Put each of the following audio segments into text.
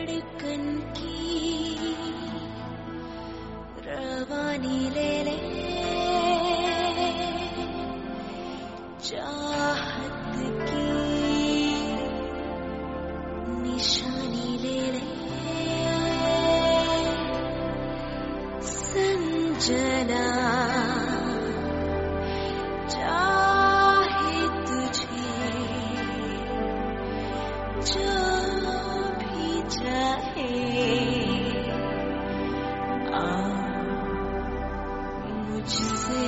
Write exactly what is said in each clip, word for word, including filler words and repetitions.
धड़कन की रवानी ले ले, चाहत की निशानी ले ले, संजना चाहे तुझे जो भी चाहे, आ मुझसे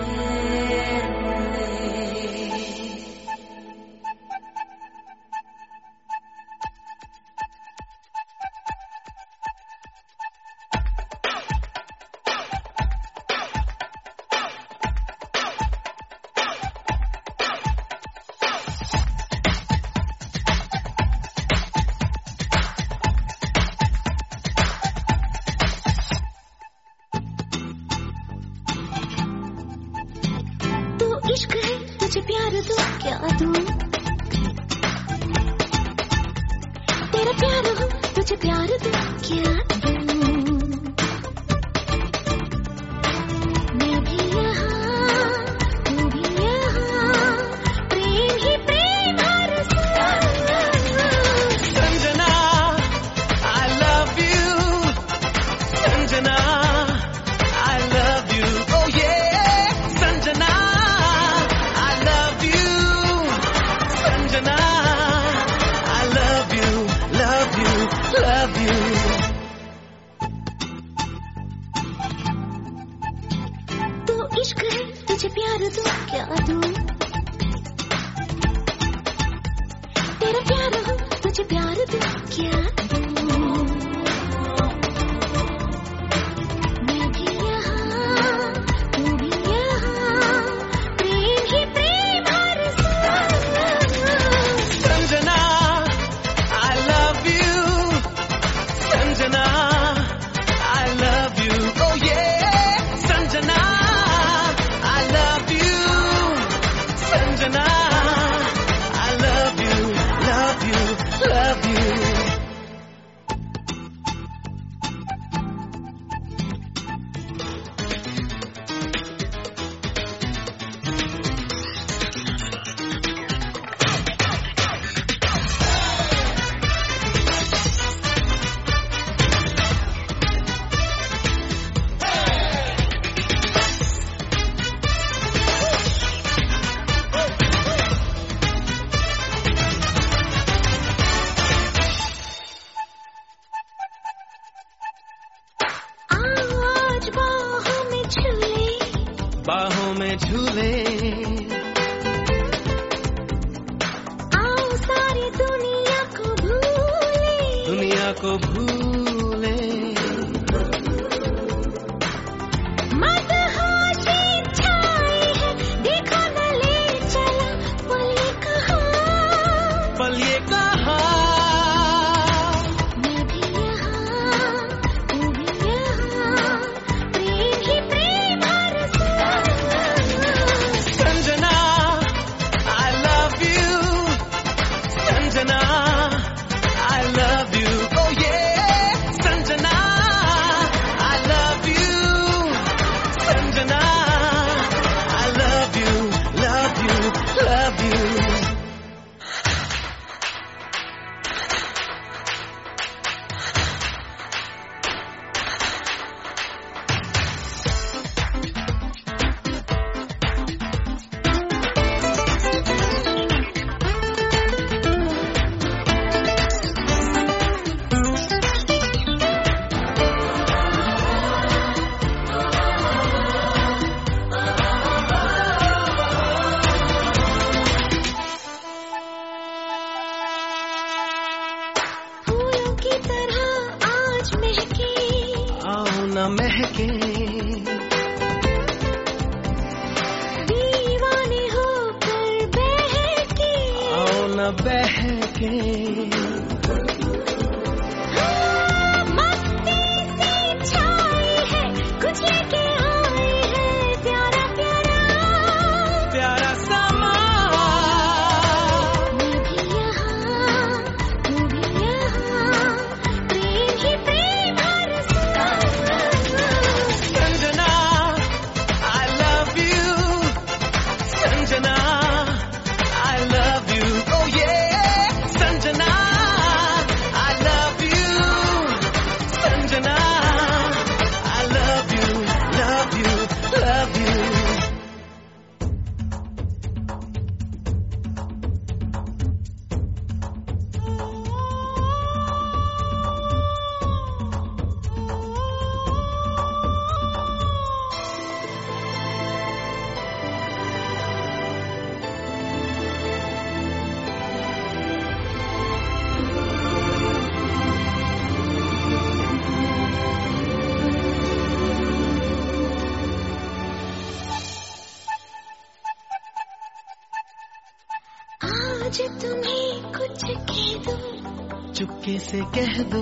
इश्क है तुझे प्यार दूं क्या दूं, तेरा प्यार हो तुझे प्यार दूं क्या दूं, मैं भी यहाँ तू भी यहाँ, प्रेम ही प्रेम हर Sanjana I love you, Sanjana I love you, oh yeah, Sanjana love you. तो इश्क है तुझे प्यार दूं क्या दूं, तेरा प्यार हो तुझे प्यार दूं क्या दूं, मैं भी यहाँ तू भी यहाँ, प्रेम ही प्रेम हर Sanjana I love you, Sanjana I love you, oh yeah, Sanjana I love you, Sanjana I love you, love you, love you. बाहों में झूले, आओ सारी दुनिया को भूले, दुनिया को भूले, मदहोशी छाई है, देखो न ले चला पल ये कहाँ, पल ये कहाँ, मैं भी यहाँ तू भी यहाँ, प्रेम ही प्रेम हर Sanjana I love you, Sanjana I love you, oh yeah, Sanjana I love you, Sanjana I love you, love you, love you. न महके, दीवाने होकर बहके, आओ न बहके, हाँ, मस्ती सी छाई है, कुछ लेके आए हैं प्यारा प्यारा, प्यारा समा, मैं भी यहाँ तू भी यहाँ, चुपके से कह दो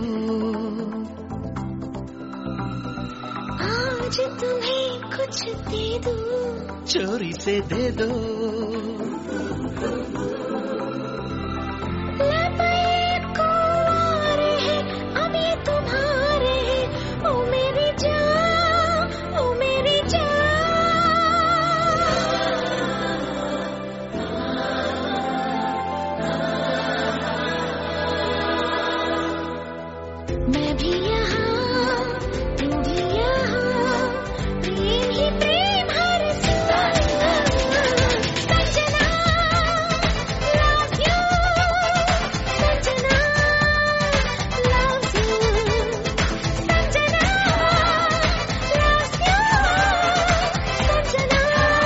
आज तुम्हें कुछ दे दूं, चोरी से दे दो लबे को आ रहे अब ये तुम्हारे हैं, ओ मेरी जान, ओ मेरी जान। मैं भी यहाँ, तू भी यहाँ, प्रेम ही प्रेम हर सांस। Sanjana, love you, Sanjana, love you, Sanjana, love you, Sanjana,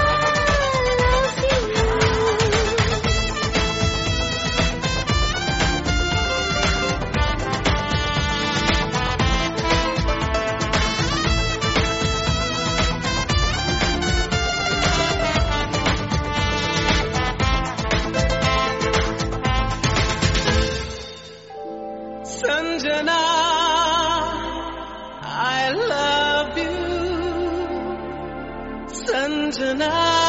Sanjana, I love you. Sanjana.